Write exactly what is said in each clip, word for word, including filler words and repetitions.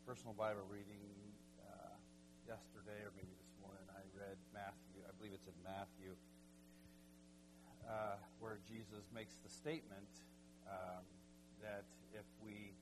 personal Bible reading uh, yesterday or maybe this morning. I read Matthew, I believe it's in Matthew, uh, where Jesus makes the statement um, that if we,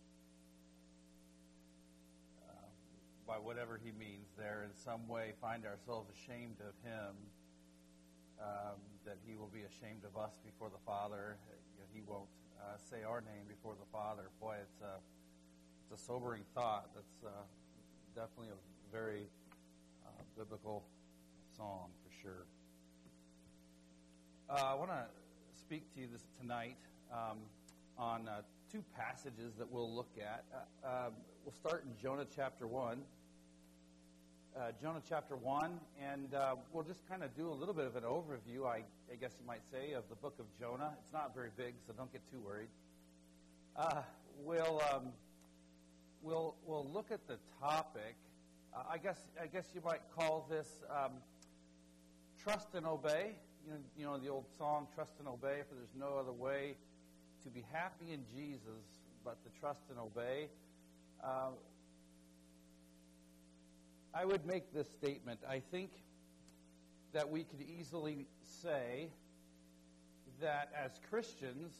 uh, by whatever he means there, in some way find ourselves ashamed of him, um, that he will be ashamed of us before the Father. He won't uh, say our name before the Father. Boy, it's a it's a sobering thought. That's uh, definitely a very uh, biblical song for sure. Uh, I want to speak to you this tonight um, on uh, two passages that we'll look at. Uh, uh, we'll start in Jonah chapter one. Uh, Jonah chapter one, and uh, we'll just kind of do a little bit of an overview, I, I guess you might say, of the book of Jonah. It's not very big, so don't get too worried. Uh, we'll um, we'll we'll look at the topic. Uh, I guess I guess you might call this um, trust and obey. You know, you know the old song, "Trust and obey, for there's no other way to be happy in Jesus but to trust and obey." Uh, I would make this statement. I think that we could easily say that as Christians,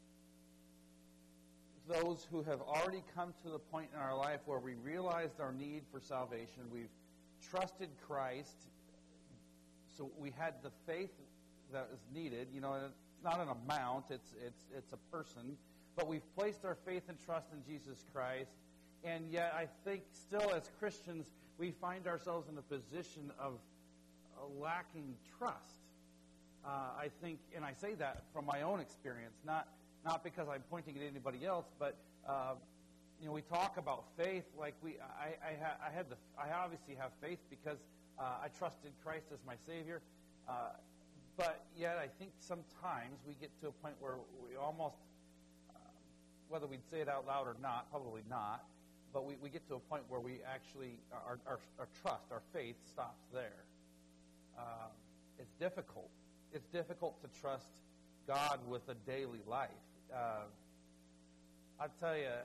those who have already come to the point in our life where we realized our need for salvation, we've trusted Christ, so we had the faith that is needed. You know, it's not an amount, it's it's it's a person, but we've placed our faith and trust in Jesus Christ, and yet I think still as Christians, we find ourselves in a position of uh, lacking trust. Uh, I think, and I say that from my own experience, not not because I'm pointing at anybody else, but uh, you know, we talk about faith like we. I I, ha, I had the. I obviously have faith because uh, I trusted Christ as my Savior, uh, but yet I think sometimes we get to a point where we almost, uh, whether we'd say it out loud or not, probably not. But we, we get to a point where we actually, our, our, our trust, our faith stops there. Uh, it's difficult. It's difficult to trust God with a daily life. Uh, I'll tell you,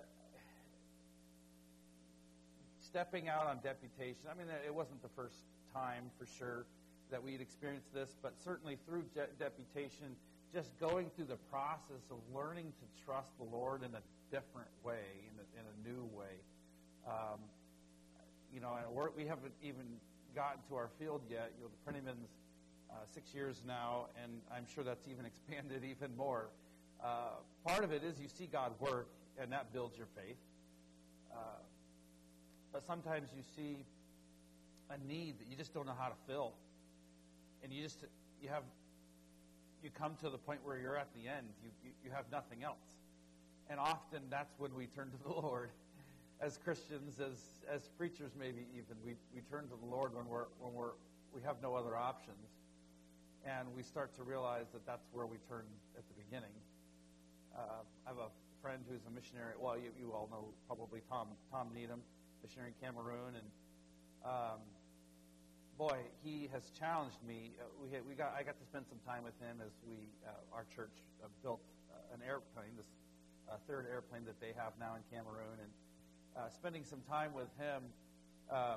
stepping out on deputation, I mean, it wasn't the first time for sure that we'd experienced this, but certainly through de- deputation, just going through the process of learning to trust the Lord in a different way, in a, in a new way. Um, you know, and we're, we haven't even gotten to our field yet. You know, the Printyman's uh, six years now, and I'm sure that's even expanded even more. Uh, part of it is you see God work, and that builds your faith. Uh, but sometimes you see a need that you just don't know how to fill, and you just you have you come to the point where you're at the end. You you, you have nothing else, and often that's when we turn to the Lord. As Christians, as as preachers, maybe even we, we turn to the Lord when we're when we're we have no other options, and we start to realize that that's where we turn at the beginning. Uh, I have a friend who's a missionary. Well, you, you all know probably Tom Tom Needham, missionary in Cameroon, and um, boy, he has challenged me. Uh, we had, we got I got to spend some time with him as we uh, our church uh, built uh, an airplane, this uh, third airplane that they have now in Cameroon, and. Uh, spending some time with him, um,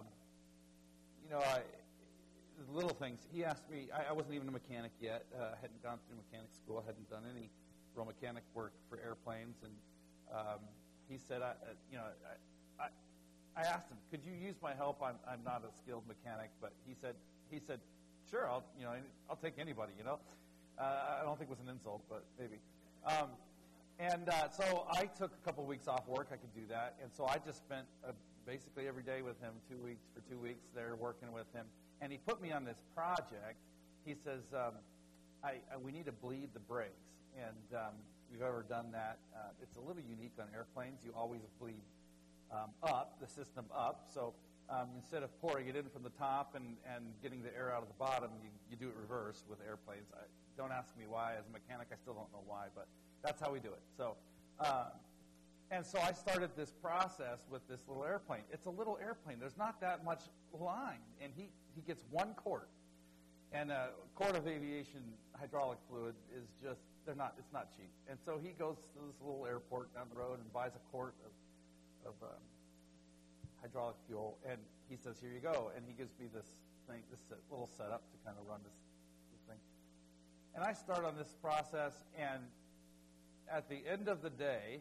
you know, I, little things. He asked me, I, I wasn't even a mechanic yet. Uh, I hadn't gone through mechanic school. I hadn't done any real mechanic work for airplanes. And um, he said, I, uh, you know, I, I, I asked him, could you use my help? I'm, I'm not a skilled mechanic. But he said, he said, sure, I'll, you know, I'll take anybody, you know. Uh, I don't think it was an insult, but maybe. Um, And uh, so I took a couple of weeks off work. I could do that. And so I just spent uh, basically every day with him, two weeks for two weeks there working with him. And he put me on this project. He says, um, I, I, we need to bleed the brakes. And um, if you've ever done that, uh, it's a little unique on airplanes. You always bleed um, up, the system up. So um, instead of pouring it in from the top and, and getting the air out of the bottom, you, you do it reverse with airplanes. I, don't ask me why. As a mechanic, I still don't know why, but that's how we do it. So, uh, and so I started this process with this little airplane. It's a little airplane. There's not that much line, and he, he gets one quart. And a quart of aviation hydraulic fluid is just, they're not, it's not cheap. And so he goes to this little airport down the road and buys a quart of, of um, hydraulic fuel, and he says, here you go, and he gives me this thing, this little setup to kind of run this, this thing. And I start on this process, and at the end of the day,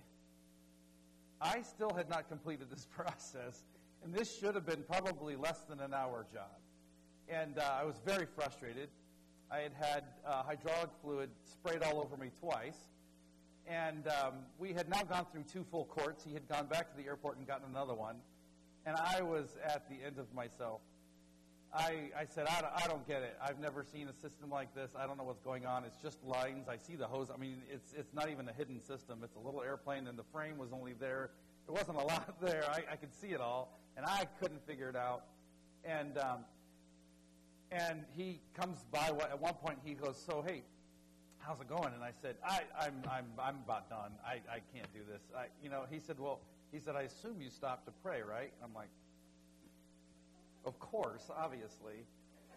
I still had not completed this process, and this should have been probably less than an hour job. And uh, I was very frustrated. I had had uh, hydraulic fluid sprayed all over me twice, and um, we had now gone through two full quarts. He had gone back to the airport and gotten another one, and I was at the end of myself. I, I said, I don't, I don't get it. I've never seen a system like this. I don't know what's going on. It's just lines. I see the hose. I mean, it's it's not even a hidden system. It's a little airplane, and the frame was only there. There wasn't a lot there. I, I could see it all, and I couldn't figure it out. And um, and he comes by. At one point, he goes, so, hey, how's it going? And I said, I, I'm I'm I'm about done. I, I can't do this. I, you know, he said, well, he said, I assume you stopped to pray, right? I'm like, of course, obviously.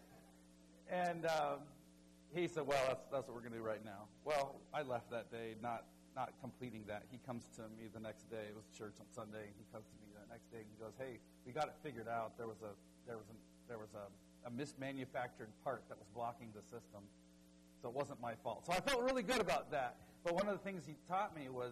And um, he said, well, that's that's what we're going to do right now. Well, I left that day not not completing that. He comes to me the next day. It was church on Sunday. And he comes to me the next day and he goes, hey, we got it figured out. There was a there was a, there was a, a mismanufactured part that was blocking the system. So it wasn't my fault. So I felt really good about that. But one of the things he taught me was,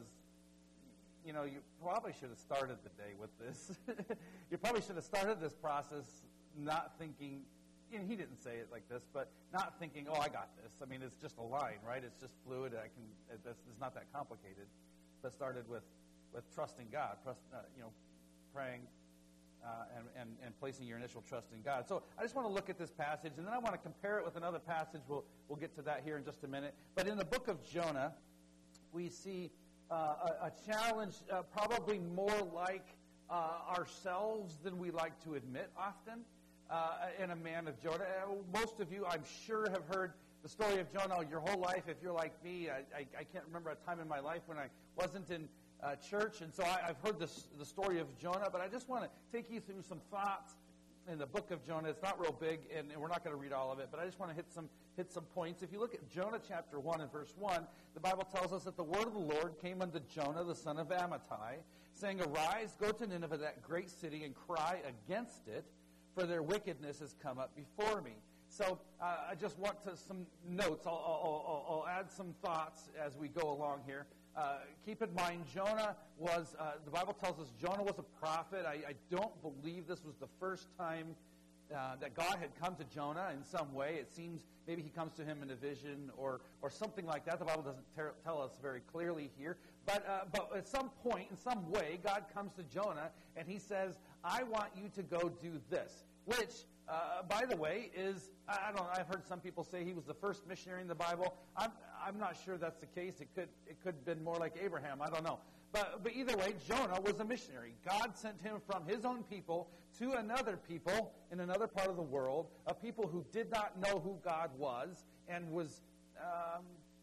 you know, you probably should have started the day with this. You probably should have started this process not thinking, and he didn't say it like this, but not thinking, oh, I got this. I mean, it's just a line, right? It's just fluid. I can. It's, it's not that complicated. But started with, with trusting God, trust, uh, you know, praying uh, and, and, and placing your initial trust in God. So I just want to look at this passage, and then I want to compare it with another passage. We'll, we'll get to that here in just a minute. But in the book of Jonah, we see uh, a, a challenge uh, probably more like uh, ourselves than we like to admit often. Uh, in a man of Jonah. Uh, most of you, I'm sure, have heard the story of Jonah your whole life. If you're like me, I, I, I can't remember a time in my life when I wasn't in uh, church, and so I, I've heard this, the story of Jonah, but I just want to take you through some thoughts in the book of Jonah. It's not real big, and, and we're not going to read all of it, but I just want to hit some hit some points. If you look at Jonah chapter one and verse one, the Bible tells us that the word of the Lord came unto Jonah, the son of Amittai, saying, Arise, go to Nineveh, that great city, and cry against it, for their wickedness has come up before me. So uh, I just want to some notes. I'll, I'll, I'll, I'll add some thoughts as we go along here. Uh, keep in mind, Jonah was, uh, the Bible tells us Jonah was a prophet. I, I don't believe this was the first time uh, that God had come to Jonah in some way. It seems maybe he comes to him in a vision or, or something like that. The Bible doesn't ter- tell us very clearly here. But, uh, but at some point, in some way, God comes to Jonah and he says, I want you to go do this, which, uh, by the way, is, I don't know, I've heard some people say he was the first missionary in the Bible. I'm, I'm not sure that's the case. It could, it could have been more like Abraham. I don't know. But, but either way, Jonah was a missionary. God sent him from his own people to another people in another part of the world, a people who did not know who God was and was um,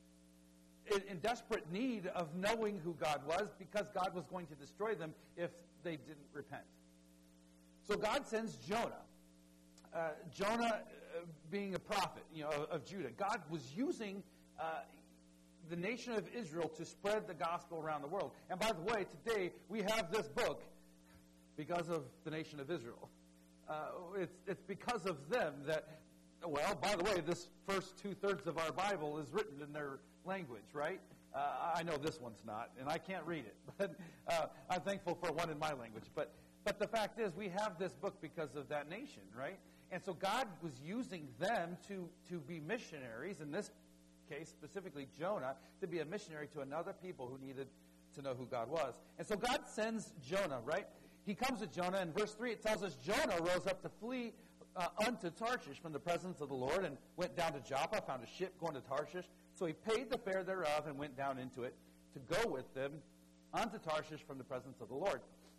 in, in desperate need of knowing who God was because God was going to destroy them if they didn't repent. So God sends Jonah. Uh, Jonah uh, being a prophet, you know, of, of Judah. God was using uh, the nation of Israel to spread the gospel around the world. And by the way, today we have this book because of the nation of Israel. Uh, it's, it's because of them that, well, by the way, this first two-thirds of our Bible is written in their language, right? Uh, I know this one's not, and I can't read it. But uh, I'm thankful for one in my language. But But the fact is, we have this book because of that nation, right? And so God was using them to, to be missionaries, in this case, specifically Jonah, to be a missionary to another people who needed to know who God was. And so God sends Jonah, right? He comes to Jonah. In verse three, it tells us Jonah rose up to flee uh, unto Tarshish from the presence of the Lord and went down to Joppa, found a ship going to Tarshish. So he paid the fare thereof and went down into it to go with them unto Tarshish from the presence of the Lord.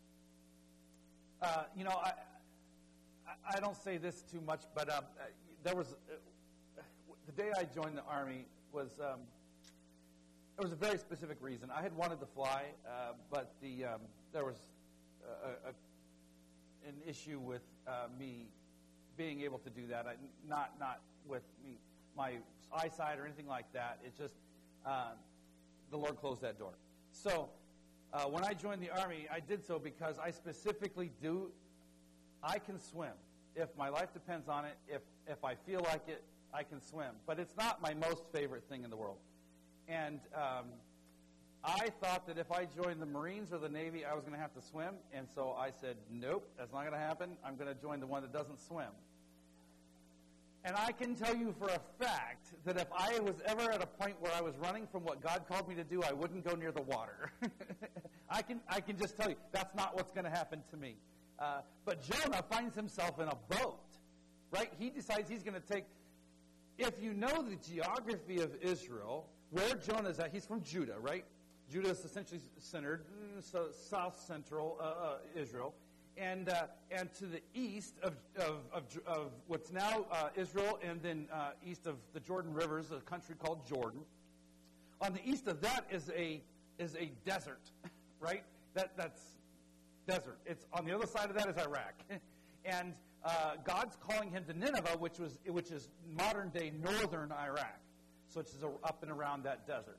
Uh, you know, I, I don't say this too much, but um, there was uh, the day I joined the Army was um, there was a very specific reason. I had wanted to fly, uh, but the um, there was a, a, an issue with uh, me being able to do that. I, not not with me my eyesight or anything like that. It just uh, the Lord closed that door. So. Uh, when I joined the Army, I did so because I specifically do I can swim. If my life depends on it, if, if I feel like it, I can swim. But it's not my most favorite thing in the world. And um, I thought that if I joined the Marines or the Navy, I was going to have to swim. And so I said, nope, that's not going to happen. I'm going to join the one that doesn't swim. And I can tell you for a fact that if I was ever at a point where I was running from what God called me to do, I wouldn't go near the water. I can I can just tell you, that's not what's going to happen to me. Uh, but Jonah finds himself in a boat, right? He decides he's going to take, if you know the geography of Israel, where Jonah's at, he's from Judah, right? Judah is essentially centered, so south central uh, uh, Israel. And uh, and to the east of of, of, of what's now uh, Israel, and then uh, east of the Jordan River is a country called Jordan. On the east of that is a is a desert, right? That that's desert. It's on the other side of that is Iraq, and uh, God's calling him to Nineveh, which was which is modern day northern Iraq, so it's up and around that desert.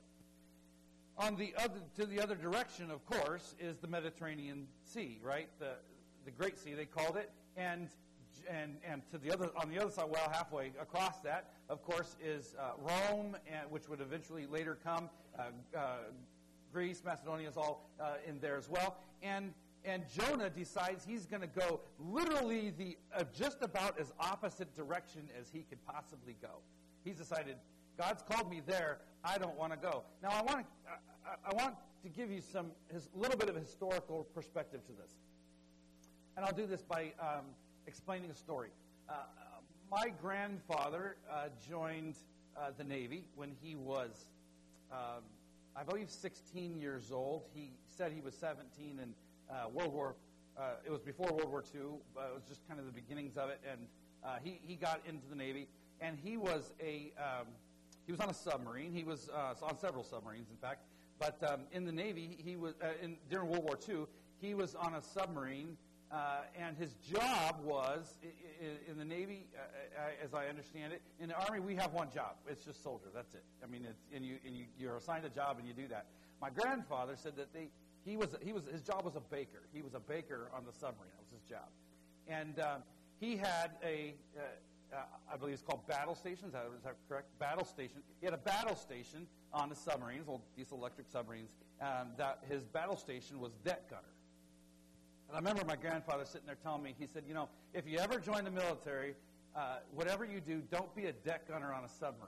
On the other to the other direction, of course, is the Mediterranean Sea, right? The The Great Sea, they called it, and and and to the other on the other side, well, halfway across that, of course, is uh, Rome, and, which would eventually later come. Uh, uh, Greece, Macedonia is all uh, in there as well, and and Jonah decides he's going to go literally the uh, just about as opposite direction as he could possibly go. He's decided, God's called me there. I don't want to go. Now, I want to I, I want to give you some his little bit of a historical perspective to this. And I'll do this by um, explaining a story. Uh, my grandfather uh, joined uh, the Navy when he was, um, I believe, sixteen years old. He said he was seventeen in uh, World War. Uh, it was before World War Two. But it was just kind of the beginnings of it. And uh, he he got into the Navy, and he was a um, he was on a submarine. He was uh, on several submarines, in fact. But um, in the Navy, he was uh, in, during World War Two. He was on a submarine. Uh, and his job was, in, in the Navy, uh, as I understand it, in the Army we have one job. It's just soldier. That's it. I mean, it's, and, you, and you, you're assigned a job and you do that. My grandfather said that they, he was, he was, his job was a baker. He was a baker on the submarine. That was his job. And um, he had a, uh, uh, I believe it's called battle station. Is that, is that correct? Battle station. He had a battle station on the submarines, old diesel electric submarines. Um, that his battle station was deck gunner. And I remember my grandfather sitting there telling me, he said, you know, if you ever join the military, uh, whatever you do, don't be a deck gunner on a submarine.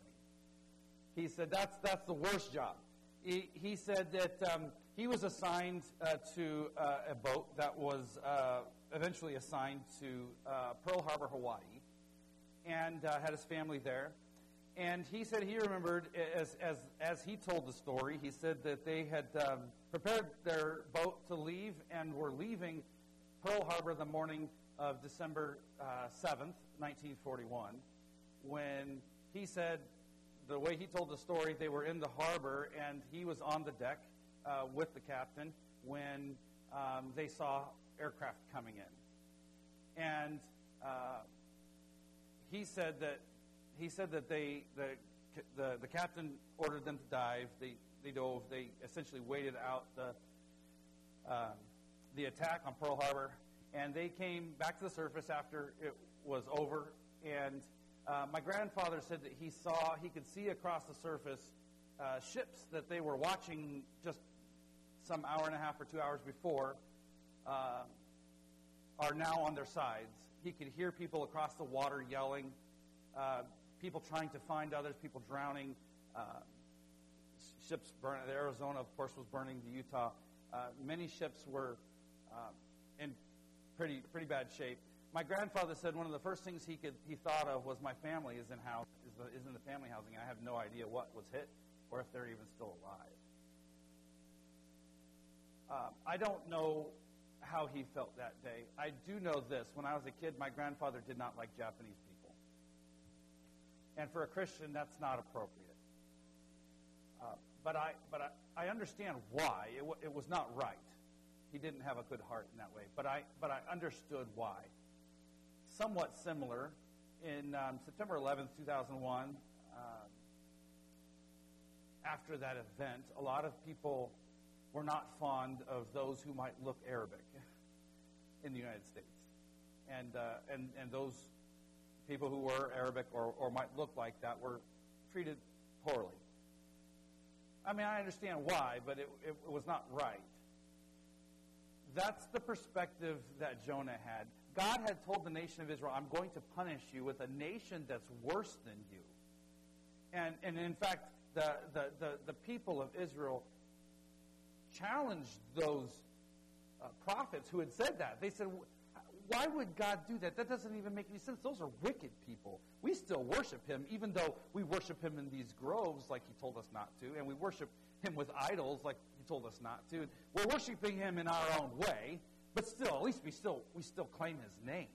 He said, that's that's the worst job. He, he said that um, he was assigned uh, to uh, a boat that was uh, eventually assigned to uh, Pearl Harbor, Hawaii, and uh, had his family there. And he said he remembered, as, as, as he told the story, he said that they had um, prepared their boat to leave and were leaving Pearl Harbor the morning of December uh, seventh, nineteen forty-one, when he said, the way he told the story, they were in the harbor and he was on the deck uh, with the captain when um, they saw aircraft coming in. And uh, he said that He said that they the, the the captain ordered them to dive. They they dove. They essentially waited out the um, the attack on Pearl Harbor, and they came back to the surface after it was over. And uh, my grandfather said that he saw he could see across the surface uh, ships that they were watching just some hour and a half or two hours before uh, are now on their sides. He could hear people across the water yelling. Uh, people trying to find others, people drowning. Uh, ships burning. The Arizona, of course, was burning. The Utah. Uh, many ships were uh, in pretty pretty bad shape. My grandfather said one of the first things he could he thought of was my family is in house is, the, is in the family housing. And I have no idea what was hit or if they're even still alive. Uh, I don't know how he felt that day. I do know this: when I was a kid, my grandfather did not like Japanese people. And for a Christian, that's not appropriate. Uh, but I, but I, I understand why. It, w- it was not right. He didn't have a good heart in that way. But I, but I understood why. Somewhat similar, in um, September eleventh, two thousand one, um, after that event, a lot of people were not fond of those who might look Arabic in the United States. And, uh, and, and those people who were Arabic or, or might look like that were treated poorly. I mean, I understand why, but it, it, it was not right. That's the perspective that Jonah had. God had told the nation of Israel, I'm going to punish you with a nation that's worse than you. And, and in fact, the, the, the, the people of Israel challenged those uh, prophets who had said that. They said, why would God do that? That doesn't even make any sense. Those are wicked people. We still worship him, even though we worship him in these groves like he told us not to, and we worship him with idols like he told us not to. We're worshiping him in our own way, but still, at least we still we still claim his name.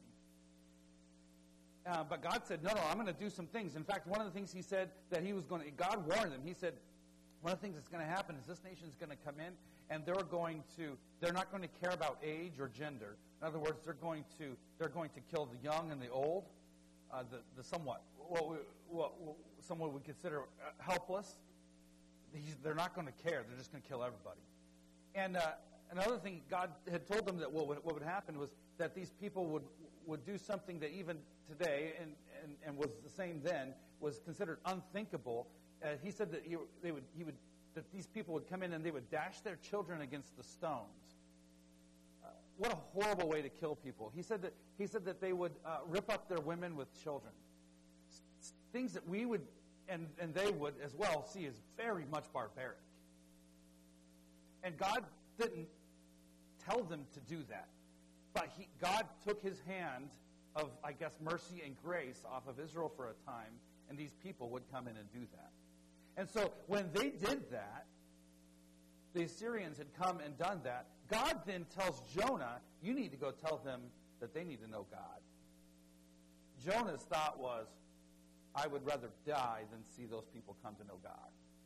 Uh, but God said, no, no, I'm going to do some things. In fact, one of the things he said that he was going to, God warned them. He said, one of the things that's going to happen is this nation's going to come in, and they're going to, they're not going to care about age or gender. In other words, they're going to, they're going to kill the young and the old, uh, the, the somewhat, what, we, what someone would consider uh, helpless. He's, they're not going to care. They're just going to kill everybody. And uh, another thing, God had told them that what would, what would happen was that these people would would do something that even today, and, and, and was the same then, was considered unthinkable. Uh, he said that he, they would, he would, that these people would come in and they would dash their children against the stones. Uh, what a horrible way to kill people. He said that, he said that they would uh, rip up their women with children. S- things that we would, and, and they would as well, see as very much barbaric. And God didn't tell them to do that. But he, God took his hand of, I guess, mercy and grace off of Israel for a time, and these people would come in and do that. And so when they did that, the Assyrians had come and done that, God then tells Jonah, you need to go tell them that they need to know God. Jonah's thought was, I would rather die than see those people come to know God.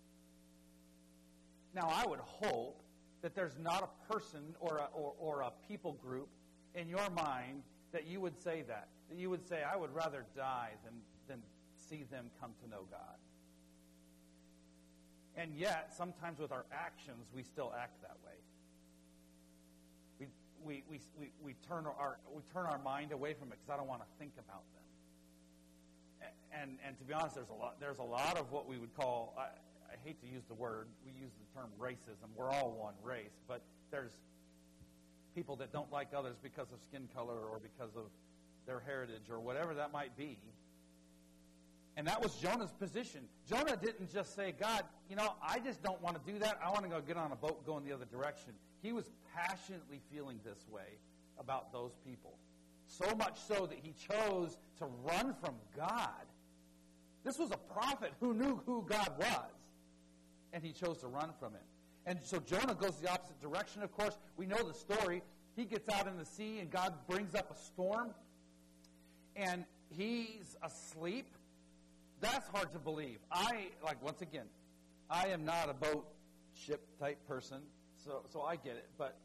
Now, I would hope that there's not a person or a, or, or a people group in your mind that you would say that. That you would say, I would rather die than, than see them come to know God. And yet, sometimes with our actions, we still act that way. We, we, we, we, we, turn, our, we turn our mind away from it because I don't want to think about them. And, and to be honest, there's a lot, there's a lot of what we would call, I, I hate to use the word, we use the term racism. We're all one race, but there's people that don't like others because of skin color or because of their heritage or whatever that might be. And that was Jonah's position. Jonah didn't just say, God, you know, I just don't want to do that. I want to go get on a boat going the other direction. He was passionately feeling this way about those people. So much so that he chose to run from God. This was a prophet who knew who God was. And he chose to run from him. And so Jonah goes the opposite direction, of course. We know the story. He gets out in the sea, and God brings up a storm. And he's asleep. That's hard to believe. I, like, once again, I am not a boat ship type person, so, so I get it. But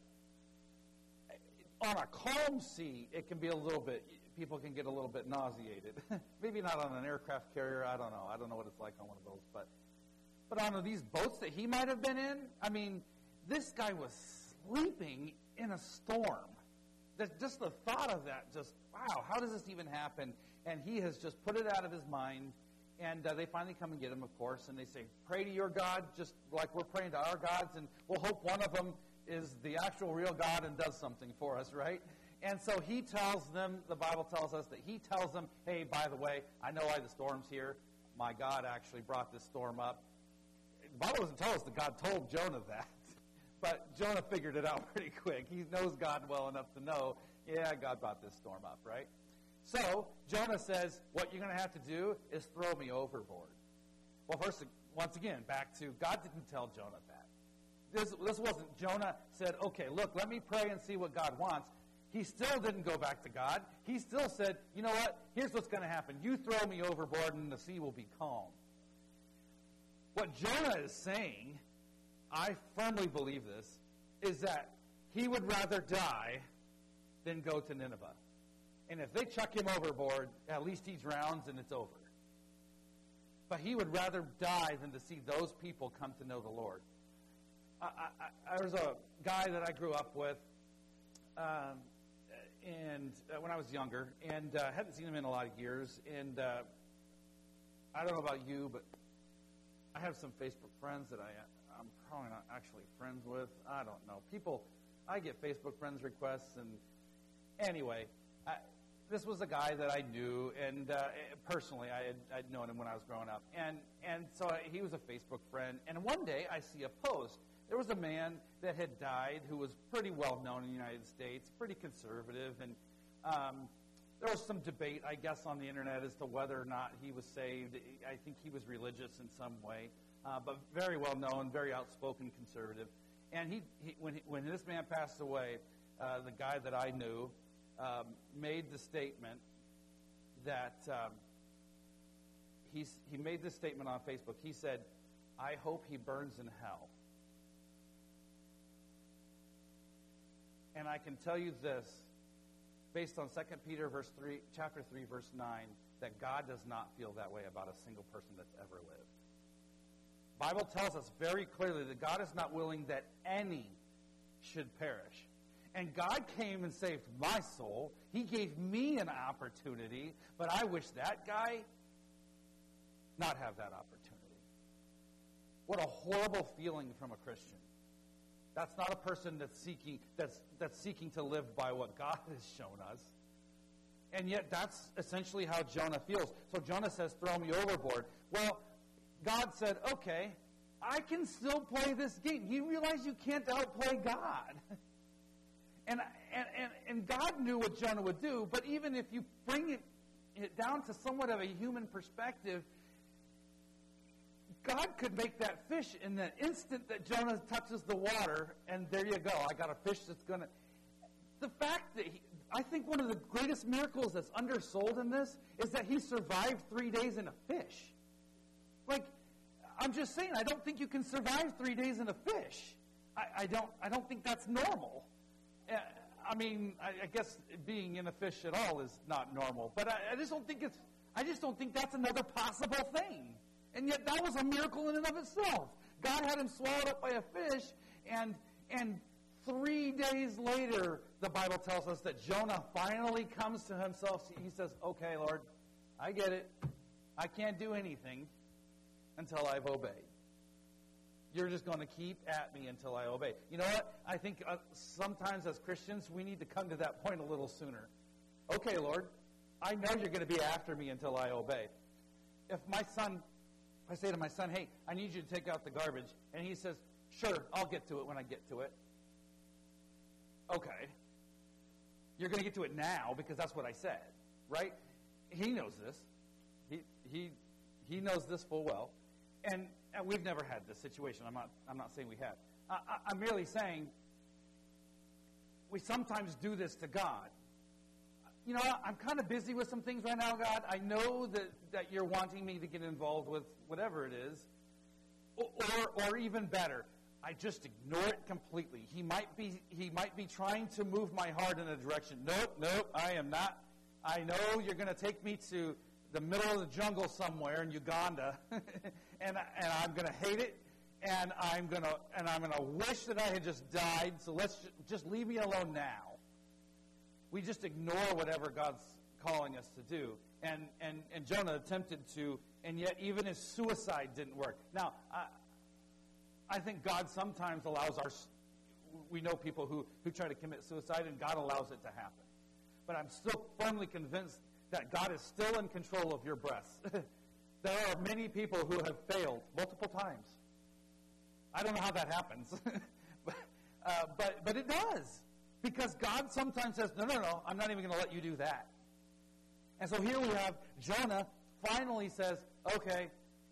on a calm sea, it can be a little bit, people can get a little bit nauseated. Maybe not on an aircraft carrier. I don't know. I don't know what it's like on one of those. But But on these boats that he might have been in, I mean, this guy was sleeping in a storm. That just the thought of that, just, wow, how does this even happen? And he has just put it out of his mind. And uh, they finally come and get him, of course, and they say, pray to your God, just like we're praying to our gods, and we'll hope one of them is the actual real God and does something for us, right? And so he tells them, the Bible tells us that he tells them, hey, by the way, I know why the storm's here. My God actually brought this storm up. The Bible doesn't tell us that God told Jonah that. But Jonah figured it out pretty quick. He knows God well enough to know, yeah, God brought this storm up, right? So Jonah says, what you're going to have to do is throw me overboard. Well, first, once again, back to God didn't tell Jonah that. This, this wasn't Jonah said, okay, look, let me pray and see what God wants. He still didn't go back to God. He still said, you know what? Here's what's going to happen. You throw me overboard and the sea will be calm. What Jonah is saying, I firmly believe this, is that he would rather die than go to Nineveh. And if they chuck him overboard, at least he drowns and it's over. But he would rather die than to see those people come to know the Lord. I, I, I, there was a guy that I grew up with. Um, and uh, when I was younger, and uh, hadn't seen him in a lot of years. And uh, I don't know about you, but I have some Facebook friends that I, I'm probably not actually friends with. I don't know. People, I get Facebook friends requests, and anyway, I, this was a guy that I knew, and uh, personally, I had, I'd known him when I was growing up. And, and so I, he was a Facebook friend, and one day I see a post. There was a man that had died who was pretty well known in the United States, pretty conservative, and um, there was some debate, I guess, on the internet as to whether or not he was saved. I think he was religious in some way, uh, but very well known, very outspoken conservative. And he, he when he, when this man passed away, uh, the guy that I knew um, made the statement that um, he's, he made this statement on Facebook. He said, "I hope he burns in hell." And I can tell you this, based on Second Peter verse three, chapter three, verse nine, that God does not feel that way about a single person that's ever lived. The Bible tells us very clearly that God is not willing that any should perish. And God came and saved my soul. He gave me an opportunity, but I wish that guy not have that opportunity. What a horrible feeling from a Christian. That's not a person that's seeking that's that's seeking to live by what God has shown us. And yet that's essentially how Jonah feels. So Jonah says, "Throw me overboard." Well, God said, "Okay, I can still play this game." You realize you can't outplay God. And and, and, and God knew what Jonah would do, but even if you bring it, it down to somewhat of a human perspective, God could make that fish in the instant that Jonah touches the water, and there you go. I got a fish that's going to... The fact that he, I think one of the greatest miracles that's undersold in this is that he survived three days in a fish. Like, I'm just saying, I don't think you can survive three days in a fish. I, I don't I don't think that's normal. Uh, I mean, I, I guess being in a fish at all is not normal. But I, I just don't think it's... I just don't think that's another possible thing. And yet that was a miracle in and of itself. God had him swallowed up by a fish, and and three days later, the Bible tells us that Jonah finally comes to himself. He says, "Okay, Lord, I get it. I can't do anything until I've obeyed. You're just going to keep at me until I obey." You know what? I think uh, sometimes as Christians, we need to come to that point a little sooner. Okay, Lord, I know you're going to be after me until I obey. If my son... I say to my son, "Hey, I need you to take out the garbage." And he says, "Sure, I'll get to it when I get to it." Okay. You're going to get to it now because that's what I said, right? He knows this. He he he knows this full well. And, and we've never had this situation. I'm not I'm not saying we have. I, I, I'm merely saying we sometimes do this to God. You know, I'm kind of busy with some things right now, God. I know that, that you're wanting me to get involved with whatever it is. Or, or, or even better, I just ignore it completely. He might be he might be trying to move my heart in a direction. Nope, nope, I am not. I know you're going to take me to the middle of the jungle somewhere in Uganda, and, and I'm going to hate it, and I'm going to and I'm going to wish that I had just died, so let's just, just leave me alone now. We just ignore whatever God's calling us to do. And, and, and Jonah attempted to, and yet even his suicide didn't work. Now, I, I think God sometimes allows our... We know people who, who try to commit suicide, and God allows it to happen. But I'm still firmly convinced that God is still in control of your breaths. There are many people who have failed multiple times. I don't know how that happens. but, uh, but, but it does. Because God sometimes says, no, no, no, I'm not even going to let you do that. And so here we have Jonah finally says, okay,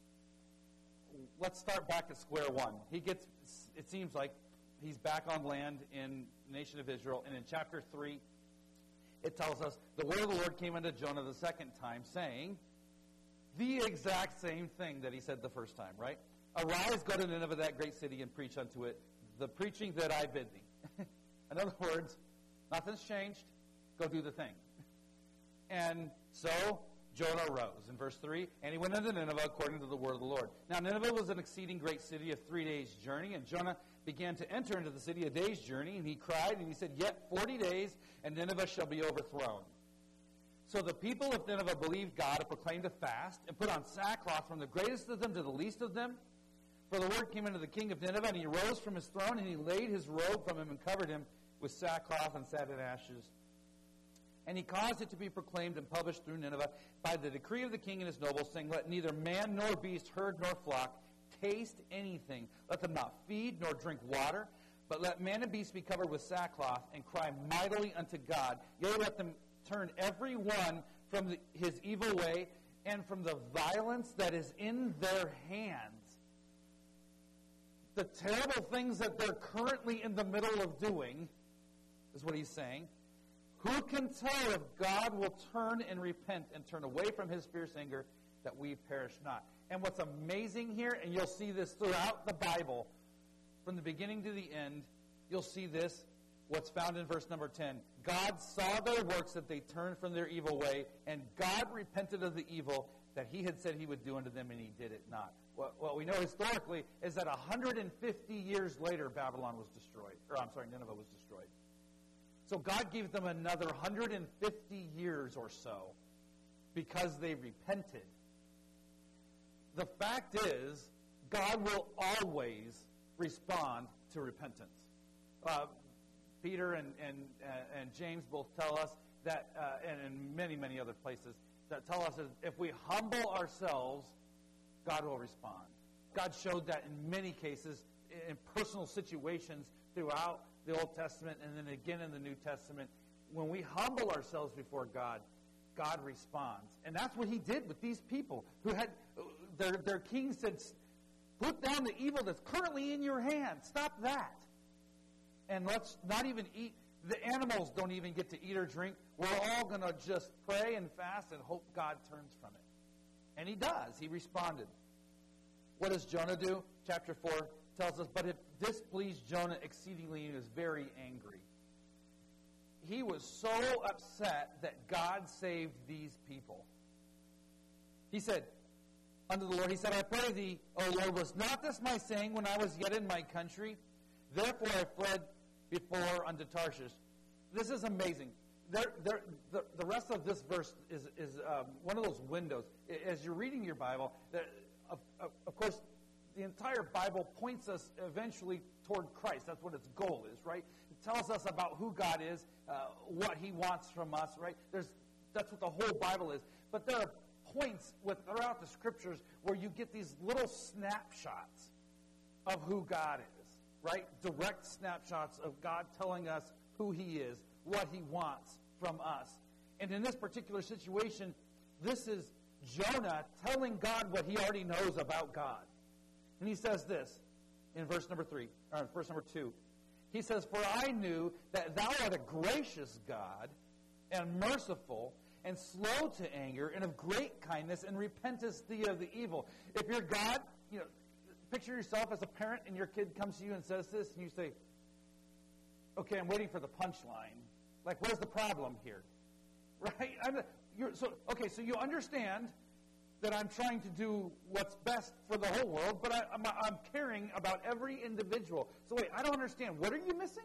let's start back at square one. He gets, it seems like he's back on land in the nation of Israel. And in chapter three, it tells us, the word of the Lord came unto Jonah the second time, saying the exact same thing that he said the first time, right? Arise, go to Nineveh, that great city, and preach unto it the preaching that I bid thee. In other words, nothing's changed. Go do the thing. And so Jonah rose. In verse three, and he went unto Nineveh according to the word of the Lord. Now Nineveh was an exceeding great city of three days' journey, and Jonah began to enter into the city a day's journey, and he cried, and he said, "Yet forty days, and Nineveh shall be overthrown." So the people of Nineveh believed God and proclaimed a fast, and put on sackcloth from the greatest of them to the least of them. For the word came unto the king of Nineveh, and he rose from his throne, and he laid his robe from him, and covered him with sackcloth and sat in ashes. And he caused it to be proclaimed and published through Nineveh by the decree of the king and his nobles, saying, "Let neither man nor beast, herd nor flock, taste anything. Let them not feed nor drink water, but let man and beast be covered with sackcloth, and cry mightily unto God. Yea, let them turn every one from the, his evil way, and from the violence that is in their hands." The terrible things that they're currently in the middle of doing, is what he's saying. Who can tell if God will turn and repent and turn away from his fierce anger, that we perish not? And what's amazing here, and you'll see this throughout the Bible, from the beginning to the end, you'll see this, what's found in verse number ten. God saw their works, that they turned from their evil way, and God repented of the evil that he had said he would do unto them, and he did it not. What, what we know historically is that one hundred fifty years later, Babylon was destroyed. Or, I'm sorry, Nineveh was destroyed. So God gave them another one hundred fifty years or so because they repented. The fact is, God will always respond to repentance. Uh, Peter and, and, uh, and James both tell us that, uh, and in many, many other places, that tell us that if we humble ourselves, God will respond. God showed that in many cases, in personal situations throughout the Old Testament and then again in the New Testament. When we humble ourselves before God, God responds. And that's what he did with these people who had, their, their king said, "Put down the evil that's currently in your hand. Stop that. And let's not even eat. The animals don't even get to eat or drink. We're all going to just pray and fast and hope God turns from it." And he does. He responded. What does Jonah do? Chapter four tells us, "But it displeased Jonah exceedingly, and he was very angry." He was so upset that God saved these people. He said unto the Lord, he said, "I pray thee, O Lord, was not this my saying when I was yet in my country? Therefore I fled before unto Tarshish." This is amazing. There, there, the, the rest of this verse is, is um, one of those windows. As you're reading your Bible, there, of, of, of course, the entire Bible points us eventually toward Christ. That's what its goal is, right? It tells us about who God is, uh, what he wants from us, right? There's, that's what the whole Bible is. But there are points with, throughout the Scriptures where you get these little snapshots of who God is, right? Direct snapshots of God telling us who he is, what he wants from us. And in this particular situation, this is Jonah telling God what he already knows about God. And he says this in verse number three, or verse number two. He says, "For I knew that thou art a gracious God, and merciful, and slow to anger, and of great kindness, and repentest thee of the evil." If you're God, you know, picture yourself as a parent, and your kid comes to you and says this, and you say, "Okay, I'm waiting for the punchline. Like, where's the problem here?" Right? I'm, you're, so okay, so you understand that I'm trying to do what's best for the whole world, but I, I'm, I'm caring about every individual. So wait, I don't understand. What are you missing?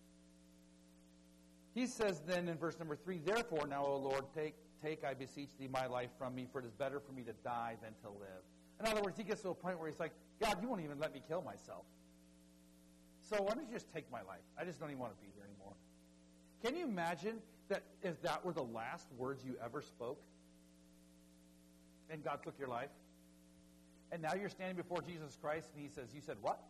He says then in verse number three, "Therefore now, O Lord, take, take, I beseech thee, my life from me, for it is better for me to die than to live." In other words, he gets to a point where he's like, "God, you won't even let me kill myself. So why don't you just take my life? I just don't even want to be here anymore." Can you imagine that if that were the last words you ever spoke, and God took your life, and now you're standing before Jesus Christ, and he says, "You said what?"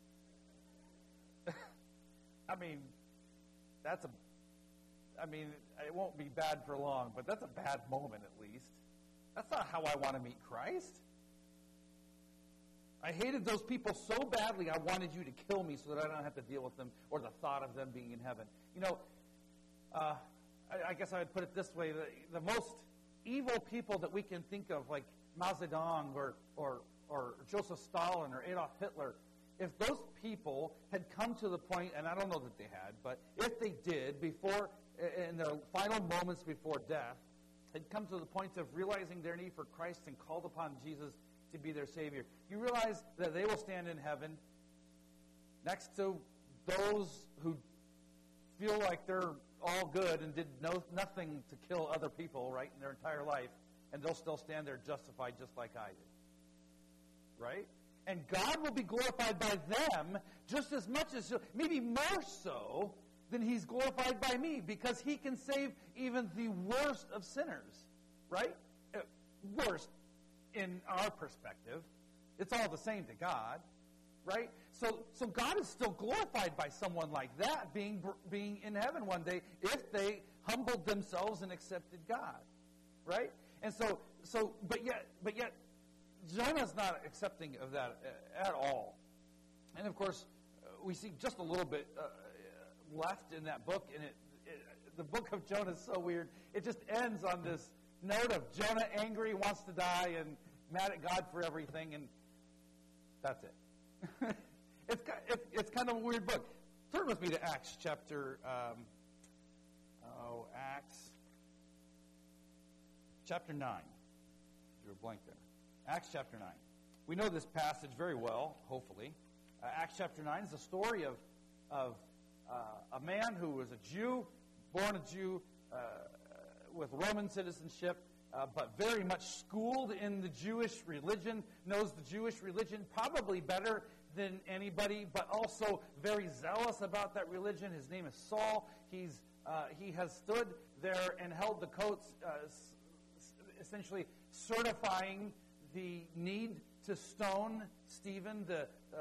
I mean, that's a, I mean, it won't be bad for long, but that's a bad moment at least. That's not how I want to meet Christ. I hated those people so badly, I wanted you to kill me so that I don't have to deal with them or the thought of them being in heaven. You know, uh, I, I guess I would put it this way. The, the most evil people that we can think of, like Mao Zedong or, or, or Joseph Stalin or Adolf Hitler, if those people had come to the point, and I don't know that they had, but if they did, before, in their final moments before death, had come to the point of realizing their need for Christ and called upon Jesus to be their Savior, you realize that they will stand in heaven next to those who feel like they're all good and did no, nothing to kill other people, right, in their entire life, and they'll still stand there justified just like I did. Right? And God will be glorified by them just as much as, maybe more so, than he's glorified by me, because he can save even the worst of sinners. Right? Uh, worst in our perspective. It's all the same to God. Right? So so God is still glorified by someone like that being being in heaven one day if they humbled themselves and accepted God. Right? And so so but yet but yet Jonah's not accepting of that at all. And of course, we see just a little bit uh, left in that book, and it, it the book of Jonah is so weird. It just ends on this note of Jonah angry, wants to die, and mad at God for everything, and that's it. it's, it's it's kind of a weird book. Turn with me to Acts chapter, um, oh, Acts chapter nine. Drew a blank there. Acts chapter nine. We know this passage very well, hopefully. Uh, Acts chapter nine is a story of, of uh, a man who was a Jew, born a Jew, uh, with Roman citizenship, uh, but very much schooled in the Jewish religion, knows the Jewish religion probably better than anybody, but also very zealous about that religion. His name is Saul. He's uh, he has stood there and held the coats, uh, s- essentially certifying the need to stone Stephen, the uh,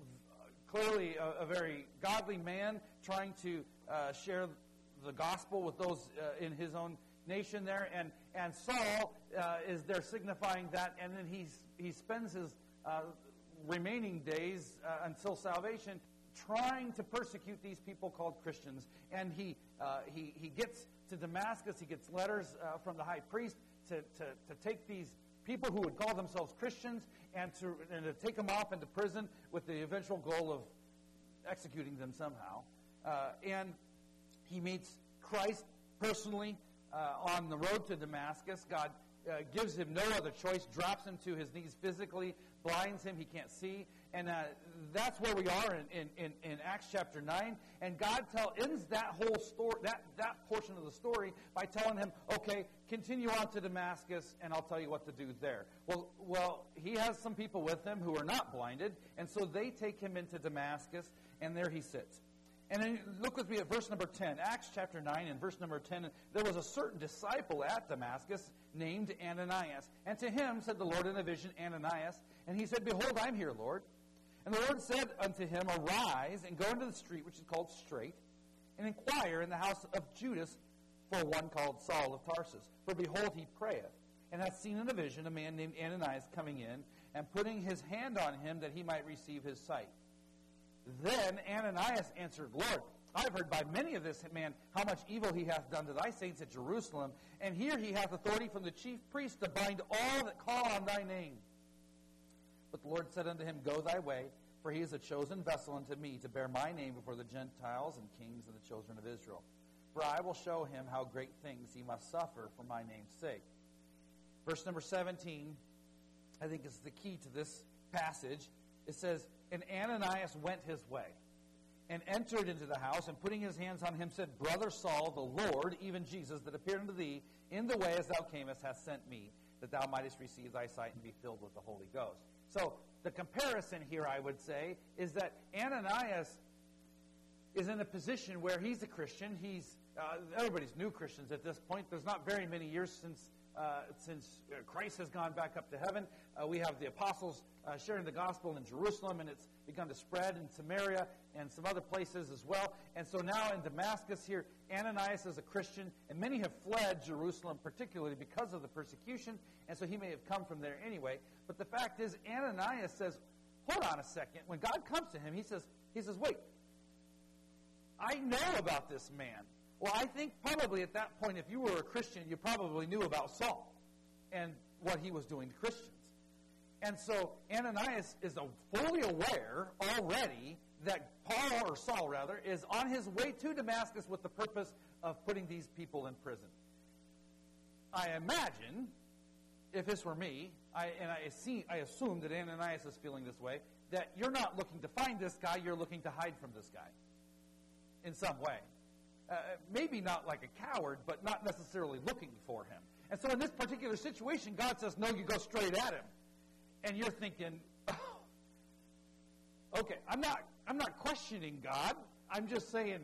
clearly a, a very godly man, trying to uh, share the gospel with those uh, in his own nation there, and and Saul uh, is there signifying that, and then he's he spends his uh, remaining days uh, until salvation trying to persecute these people called Christians, and he uh, he he gets to Damascus. He gets letters uh, from the high priest to, to to take these people who would call themselves Christians and to and to take them off into prison with the eventual goal of executing them somehow. Uh, and he meets Christ personally uh, on the road to Damascus. God uh, gives him no other choice, drops him to his knees physically, blinds him, he can't see. And uh, that's where we are in, in, in, in Acts chapter nine. And God tell, ends that whole story, that, that portion of the story by telling him, okay, continue on to Damascus, and I'll tell you what to do there. Well, well, he has some people with him who are not blinded, and so they take him into Damascus, and there he sits. And then look with me at verse number ten. Acts chapter nine and verse number ten. There was a certain disciple at Damascus named Ananias. And to him said the Lord in a vision, Ananias. And he said, Behold, I'm here, Lord. And the Lord said unto him, Arise, and go into the street which is called Straight, and inquire in the house of Judas for one called Saul of Tarsus. For behold, he prayeth, and hath seen in a vision a man named Ananias coming in, and putting his hand on him that he might receive his sight. Then Ananias answered, Lord, I have heard by many of this man how much evil he hath done to thy saints at Jerusalem, and here he hath authority from the chief priest to bind all that call on thy name. But the Lord said unto him, Go thy way, for he is a chosen vessel unto me to bear my name before the Gentiles and kings and the children of Israel. For I will show him how great things he must suffer for my name's sake. Verse number seventeen, I think, is the key to this passage. It says, And Ananias went his way, and entered into the house, and putting his hands on him, said, Brother Saul, the Lord, even Jesus, that appeared unto thee in the way as thou camest, hath sent me, that thou mightest receive thy sight and be filled with the Holy Ghost. So the comparison here, I would say, is that Ananias is in a position where he's a Christian. He's uh, everybody's new Christians at this point. There's not very many years since uh, since Christ has gone back up to heaven. Uh, we have the apostles uh, sharing the gospel in Jerusalem, and it's begun to spread in Samaria and some other places as well. And so now in Damascus here, Ananias is a Christian, and many have fled Jerusalem, particularly because of the persecution, and so he may have come from there anyway. But the fact is, Ananias says, hold on a second. When God comes to him, he says, he says, wait, I know about this man. Well, I think probably at that point, if you were a Christian, you probably knew about Saul and what he was doing to Christians. And so Ananias is fully aware already that Paul, or Saul rather, is on his way to Damascus with the purpose of putting these people in prison. I imagine, if this were me, I, and I, see, I assume that Ananias is feeling this way, that you're not looking to find this guy, you're looking to hide from this guy in some way. Uh, maybe not like a coward, but not necessarily looking for him. And so in this particular situation, God says, no, you go straight at him. And you're thinking, oh, okay, I'm not, I'm not questioning God. I'm just saying,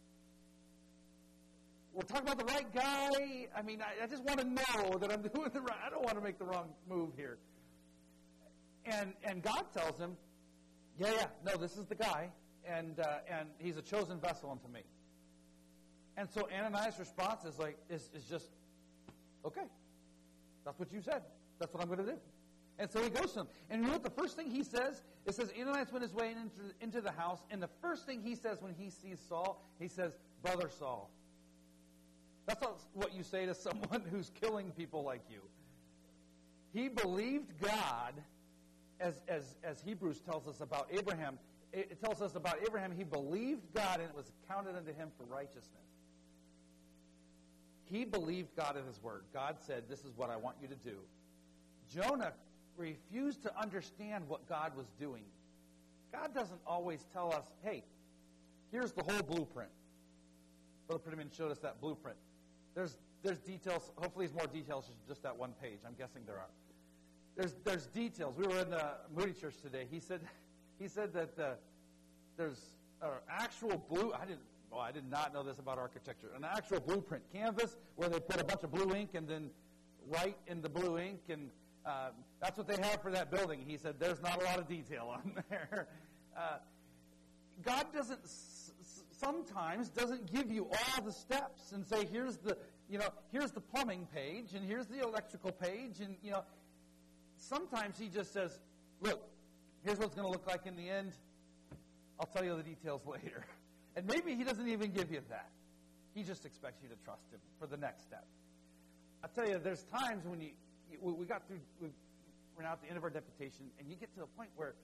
we're talking about the right guy. I mean, I, I just want to know that I'm doing the right. I don't want to make the wrong move here. And and God tells him, yeah, yeah, no, this is the guy, and uh, and he's a chosen vessel unto me. And so Ananias' response is like is is just, okay, that's what you said. That's what I'm going to do. And so he goes to him. And you know what the first thing he says? It says Ananias went his way into, into the house, and the first thing he says when he sees Saul, he says, Brother Saul. That's not what you say to someone who's killing people like you. He believed God, as, as, as Hebrews tells us about Abraham. It, it tells us about Abraham, he believed God, and it was counted unto him for righteousness. He believed God at his word. God said, this is what I want you to do. Jonah refused to understand what God was doing. God doesn't always tell us, hey, here's the whole blueprint. Brother Prettyman showed us that blueprint. There's there's details. Hopefully there's more details than just that one page. I'm guessing there are. There's there's details. We were in the Moody Church today. He said he said that uh, there's an actual blue. I didn't. Oh, I did not know this about architecture. An actual blueprint canvas where they put a bunch of blue ink and then write in the blue ink, and uh, that's what they have for that building. He said there's not a lot of detail on there. Uh, God doesn't s- sometimes doesn't give you all the steps and say here's the you know here's the plumbing page and here's the electrical page, and you know sometimes He just says, look, here's what it's going to look like in the end. I'll tell you the details later. And maybe He doesn't even give you that. He just expects you to trust Him for the next step. I tell you, there's times when you, you we got through, we, we're now at the end of our deputation, and you get to a point where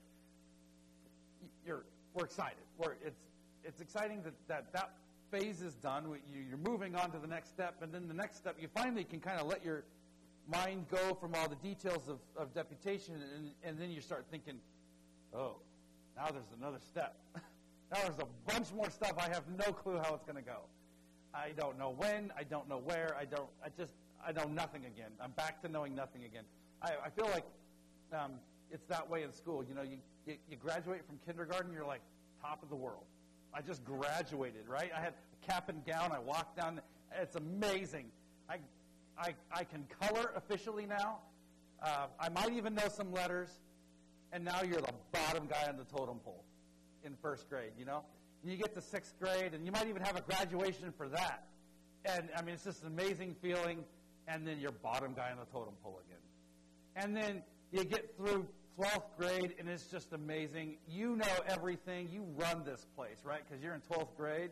you're we're excited. We're, it's it's exciting that that, that phase is done. You, you're moving on to the next step, and then the next step, you finally can kind of let your mind go from all the details of, of deputation, and, and then you start thinking, oh, now there's another step. Now there's a bunch more stuff. I have no clue how it's going to go. I don't know when. I don't know where. I don't. I just. I know nothing again. I'm back to knowing nothing again. I, I feel like um, it's that way in school. You know, you, you you graduate from kindergarten, you're like top of the world. I just graduated, right? I had a cap and gown. I walked down. It's amazing. I I I can color officially now. Uh, I might even know some letters. And now you're the bottom guy on the totem pole in first grade, you know? And you get to sixth grade, and you might even have a graduation for that. And, I mean, it's just an amazing feeling, and then you're bottom guy on the totem pole again. And then you get through twelfth grade, and it's just amazing. You know everything. You run this place, right? Because you're in twelfth grade,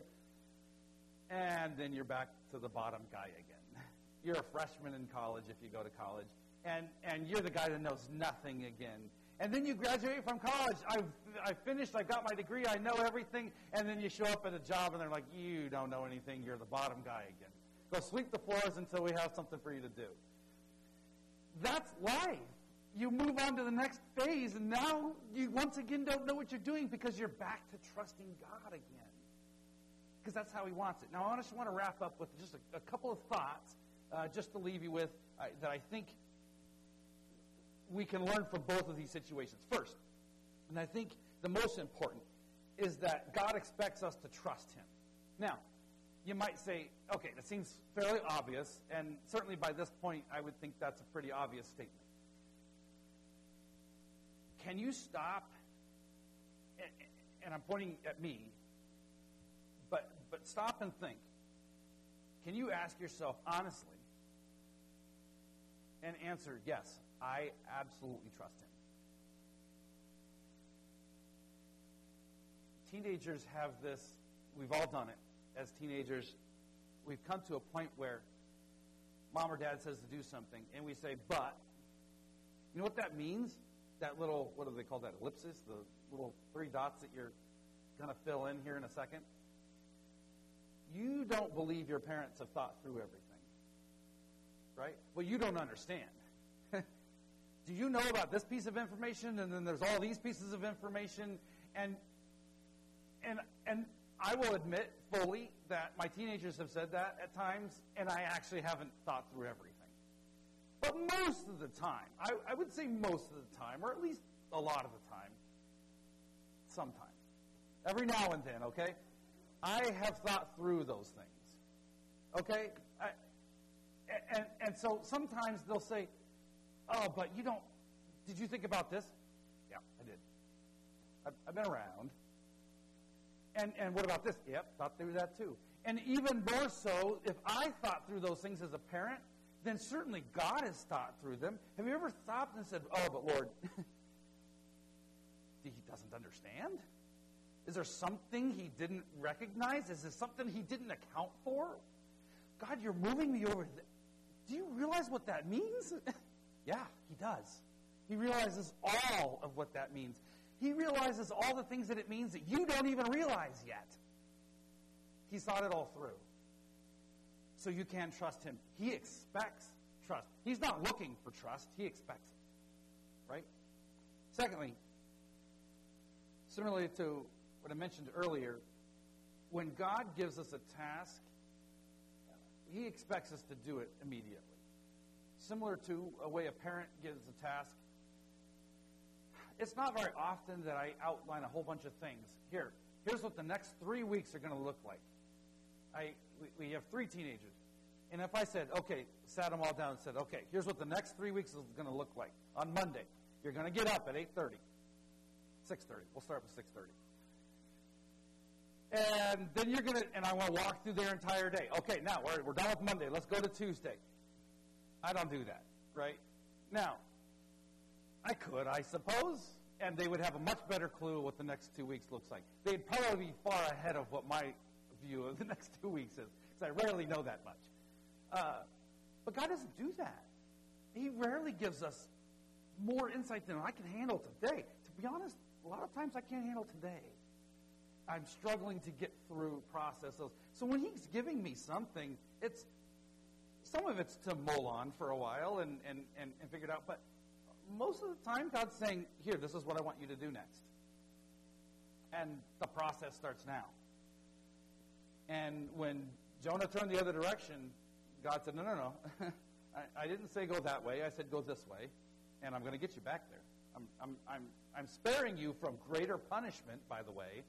and then you're back to the bottom guy again. You're a freshman in college if you go to college, and, and you're the guy that knows nothing again. And then you graduate from college. I've I finished. I got my degree. I know everything. And then you show up at a job, and they're like, you don't know anything. You're the bottom guy again. Go sweep the floors until we have something for you to do. That's life. You move on to the next phase, and now you once again don't know what you're doing because you're back to trusting God again. Because that's how He wants it. Now, I just want to wrap up with just a, a couple of thoughts uh, just to leave you with uh, that I think we can learn from both of these situations. First, and I think the most important, is that God expects us to trust Him. Now, you might say, okay, that seems fairly obvious, and certainly by this point, I would think that's a pretty obvious statement. Can you stop, and, and I'm pointing at me, but, but stop and think. Can you ask yourself honestly and answer, yes, I absolutely trust Him. Teenagers have this, we've all done it as teenagers. We've come to a point where mom or dad says to do something, and we say, but. You know what that means? That little, what do they call that, ellipsis? The little three dots that you're going to fill in here in a second. You don't believe your parents have thought through everything. Right? Well, you don't understand. do you know about this piece of information? And then there's all these pieces of information. And and and I will admit fully that my teenagers have said that at times, and I actually haven't thought through everything. But most of the time, I, I would say most of the time, or at least a lot of the time, sometimes, every now and then, okay, I have thought through those things, okay? I, and, and so sometimes they'll say, oh, but you don't, did you think about this? Yeah, I did. I've, I've been around. And and what about this? Yep, thought through that too. And even more so, if I thought through those things as a parent, then certainly God has thought through them. Have you ever stopped and said, oh, but Lord, he doesn't understand? Is there something he didn't recognize? Is there something he didn't account for? God, you're moving me over. Th- Do you realize what that means? Yeah, he does. He realizes all of what that means. He realizes all the things that it means that you don't even realize yet. He's thought it all through. So you can trust him. He expects trust. He's not looking for trust. He expects it. Right? Secondly, similarly to what I mentioned earlier, when God gives us a task, he expects us to do it immediately. Similar to a way a parent gives a task, it's not very often that I outline a whole bunch of things. Here, here's what the next three weeks are going to look like. I we, we have three teenagers. And if I said, okay, sat them all down and said, okay, here's what the next three weeks is going to look like. On Monday, you're going to get up at eight thirty. six thirty. We'll start with six thirty. And then you're going to, and I want to walk through their entire day. Okay, now, we're, we're done with Monday. Let's go to Tuesday. I don't do that, right? Now, I could, I suppose, and they would have a much better clue what the next two weeks looks like. They'd probably be far ahead of what my view of the next two weeks is, because I rarely know that much. Uh, but God doesn't do that. He rarely gives us more insight than I can handle today. To be honest, a lot of times I can't handle today. I'm struggling to get through, process those. So when he's giving me something, it's some of it's to mull on for a while and, and, and, and figure it out. But most of the time, God's saying, here, this is what I want you to do next. And the process starts now. And when Jonah turned the other direction, God said, no, no, no. I, I didn't say go that way. I said go this way, and I'm going to get you back there. I'm, I'm, I'm, I'm sparing you from greater punishment, by the way.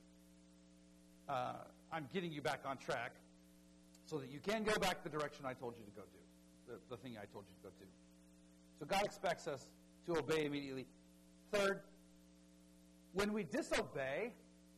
Uh, I'm getting you back on track so that you can go back the direction I told you to go do, the, the thing I told you to go do. So God expects us to obey immediately. Third, when we disobey,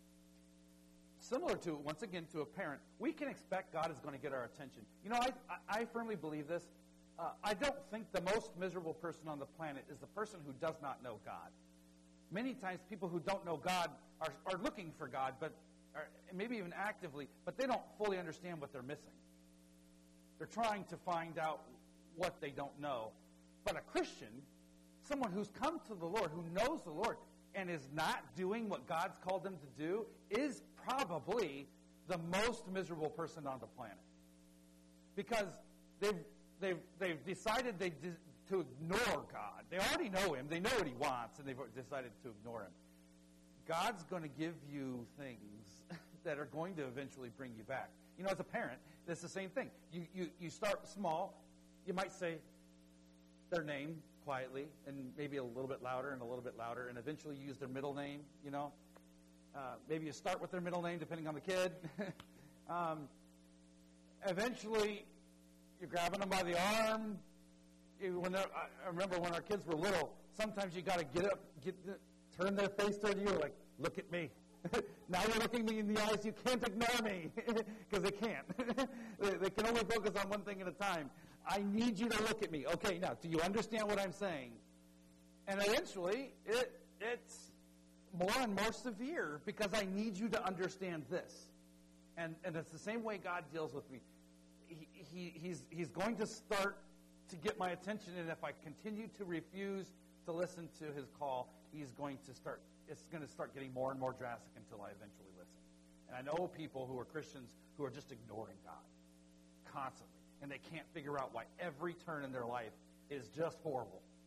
similar to, once again, to a parent, we can expect God is going to get our attention. You know, I, I, I firmly believe this. Uh, I don't think the most miserable person on the planet is the person who does not know God. Many times people who don't know God are, are looking for God, but are, maybe even actively, but they don't fully understand what they're missing. They're trying to find out what they don't know. But a Christian, someone who's come to the Lord, who knows the Lord, and is not doing what God's called them to do, is probably the most miserable person on the planet. Because they've they've they've decided they de- to ignore God. They already know him. They know what he wants, and they've decided to ignore him. God's going to give you things that are going to eventually bring you back. You know, as a parent, it's the same thing. You you you start small. You might say their name quietly, and maybe a little bit louder and a little bit louder, and eventually you use their middle name, you know. Uh, maybe you start with their middle name, depending on the kid. um, eventually, you're grabbing them by the arm. You, when I remember when our kids were little, sometimes you got to get up, get turn their face toward you, like, look at me. Now you're looking me in the eyes. You can't ignore me, because they can't. they, they can only focus on one thing at a time. I need you to look at me. Okay, now, do you understand what I'm saying? And eventually, it it's more and more severe because I need you to understand this. And and it's the same way God deals with me. He, he he's he's going to start to get my attention, and if I continue to refuse to listen to his call, he's going to start. It's going to start getting more and more drastic until I eventually listen. And I know people who are Christians who are just ignoring God constantly. And they can't figure out why every turn in their life is just horrible.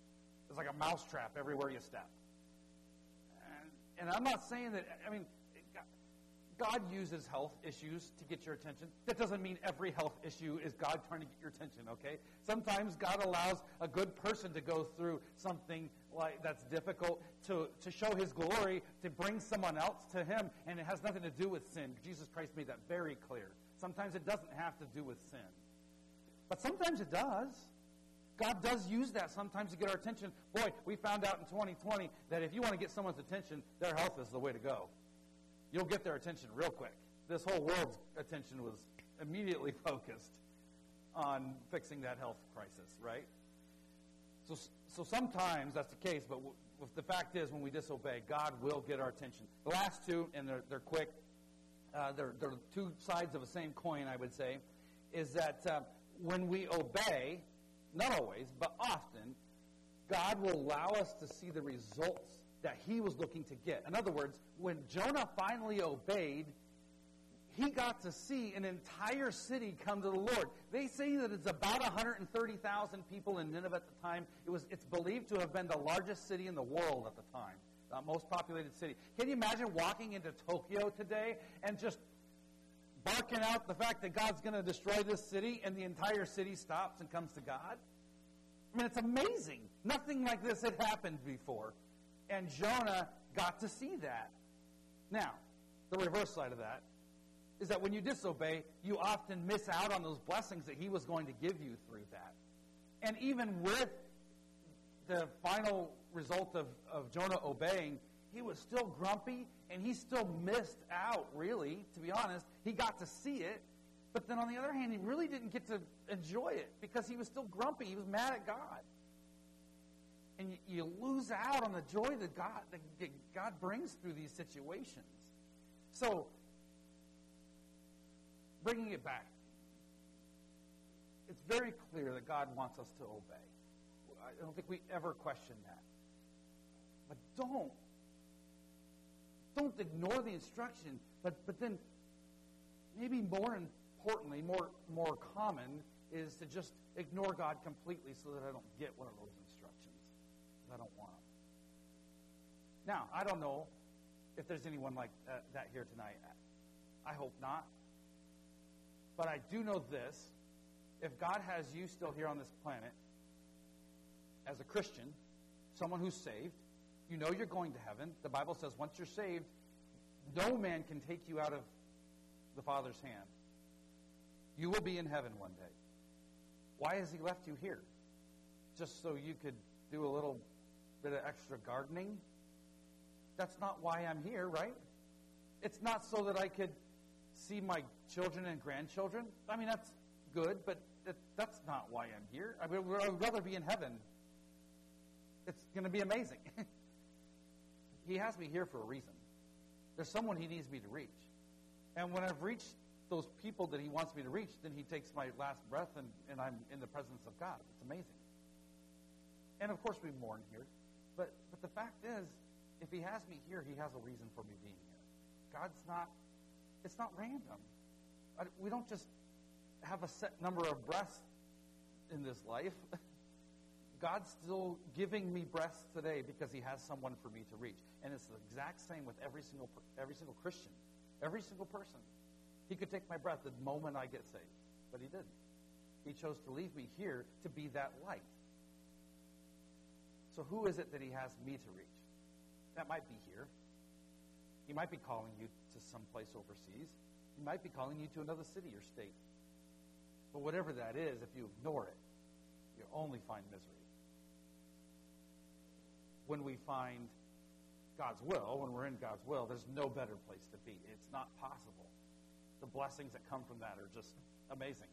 It's like a mousetrap everywhere you step. And, and I'm not saying that, I mean, God uses health issues to get your attention. That doesn't mean every health issue is God trying to get your attention, okay? Sometimes God allows a good person to go through something like that's difficult to, to show his glory, to bring someone else to him, and it has nothing to do with sin. Jesus Christ made that very clear. Sometimes it doesn't have to do with sin. But sometimes it does. God does use that sometimes to get our attention. Boy, we found out in twenty twenty that if you want to get someone's attention, their health is the way to go. You'll get their attention real quick. This whole world's attention was immediately focused on fixing that health crisis, right? So so sometimes that's the case, but w- the fact is when we disobey, God will get our attention. The last two, and they're, they're quick, uh, they're, they're two sides of the same coin, I would say, is that uh, when we obey, not always, but often, God will allow us to see the results that he was looking to get. In other words, when Jonah finally obeyed, he got to see an entire city come to the Lord. They say that it's about one hundred thirty thousand people in Nineveh at the time. It was, it's believed to have been the largest city in the world at the time, the most populated city. Can you imagine walking into Tokyo today and just barking out the fact that God's going to destroy this city, and the entire city stops and comes to God? I mean, it's amazing. Nothing like this had happened before. And Jonah got to see that. Now, the reverse side of that is that when you disobey, you often miss out on those blessings that he was going to give you through that. And even with the final result of, of Jonah obeying, he was still grumpy, and he still missed out, really, to be honest. He got to see it, but then on the other hand, he really didn't get to enjoy it because he was still grumpy. He was mad at God. And you, you lose out on the joy that God, that God brings through these situations. So, bringing it back, it's very clear that God wants us to obey. I don't think we ever question that. But don't. Don't ignore the instruction, but, but then maybe more importantly, more, more common, is to just ignore God completely so that I don't get one of those instructions. I don't want them. Now, I don't know if there's anyone like uh, that here tonight. I hope not. But I do know this. If God has you still here on this planet as a Christian, someone who's saved, you know you're going to heaven. The Bible says once you're saved, no man can take you out of the Father's hand. You will be in heaven one day. Why has he left you here? Just so you could do a little bit of extra gardening? That's not why I'm here, right? It's not so that I could see my children and grandchildren. I mean, that's good, but it, that's not why I'm here. I mean, I'd rather be in heaven. It's going to be amazing. He has me here for a reason. There's someone he needs me to reach. And when I've reached those people that he wants me to reach, then he takes my last breath and, and I'm in the presence of God. It's amazing. And of course we mourn here. But but the fact is, if he has me here, he has a reason for me being here. God's not, it's not random. I, we don't just have a set number of breaths in this life. God's still giving me breaths today because he has someone for me to reach. And it's the exact same with every single every single Christian, every single person. He could take my breath the moment I get saved, but he didn't. He chose to leave me here to be that light. So who is it that he has me to reach? That might be here. He might be calling you to some place overseas. He might be calling you to another city or state. But whatever that is, if you ignore it, you only find misery. When we find God's will, when we're in God's will, there's no better place to be. It's not possible. The blessings that come from that are just amazing.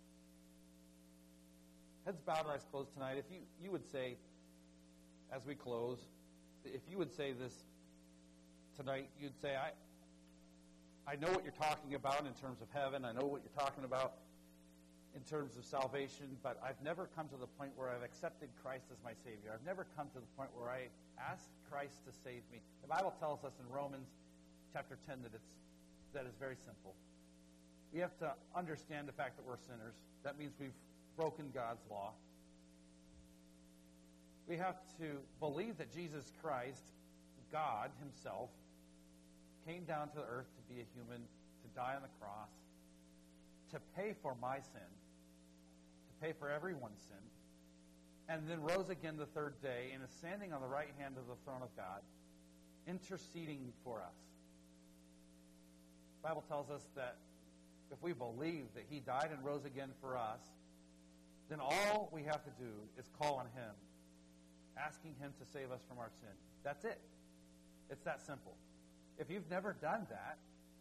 Heads bowed, eyes closed tonight. If you, you would say, as we close, if you would say this tonight, you'd say, I, I know what you're talking about in terms of heaven. I know what you're talking about in terms of salvation, but I've never come to the point where I've accepted Christ as my Savior. I've never come to the point where I asked Christ to save me. The Bible tells us in Romans chapter ten that it's that is very simple. We have to understand the fact that we're sinners. That means we've broken God's law. We have to believe that Jesus Christ, God himself, came down to the earth to be a human, to die on the cross, to pay for my sin, to pay for everyone's sin, and then rose again the third day and is standing on the right hand of the throne of God, interceding for us. The Bible tells us that if we believe that he died and rose again for us, then all we have to do is call on him, asking him to save us from our sin. That's it. It's that simple. If you've never done that,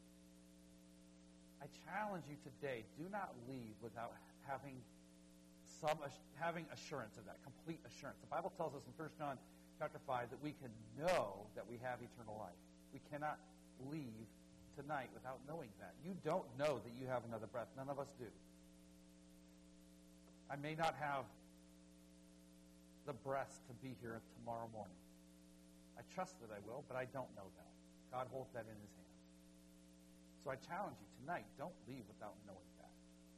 I challenge you today, do not leave without having some having assurance of that, complete assurance. The Bible tells us in First John chapter five that we can know that we have eternal life. We cannot leave tonight without knowing that. You don't know that you have another breath. None of us do. I may not have the breath to be here tomorrow morning. I trust that I will, but I don't know that. God holds that in his hand. So I challenge you tonight, don't leave without knowing that.